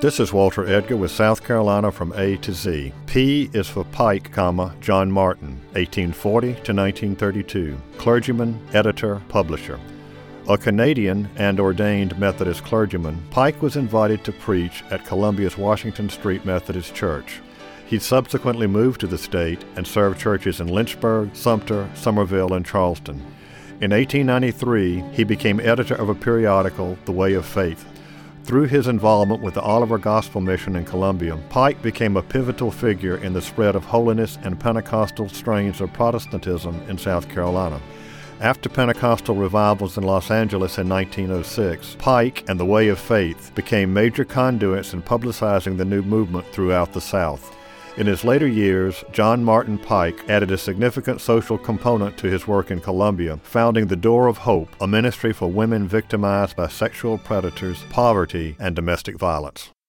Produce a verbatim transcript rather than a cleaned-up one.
This is Walter Edgar with South Carolina from A to Z. P is for Pike, comma, John Martin, eighteen forty to nineteen thirty-two, clergyman, editor, publisher. A Canadian and ordained Methodist clergyman, Pike was invited to preach at Columbia's Washington Street Methodist Church. He subsequently moved to the state and served churches in Lynchburg, Sumter, Somerville, and Charleston. In eighteen ninety-three, he became editor of a periodical, The Way of Faith. Through his involvement with the Oliver Gospel Mission in Columbia, Pike became a pivotal figure in the spread of holiness and Pentecostal strains of Protestantism in South Carolina. After Pentecostal revivals in Los Angeles in nineteen oh six, Pike and the Way of Faith became major conduits in publicizing the new movement throughout the South. In his later years, John Martin Pike added a significant social component to his work in Columbia, founding the Door of Hope, a ministry for women victimized by sexual predators, poverty, and domestic violence.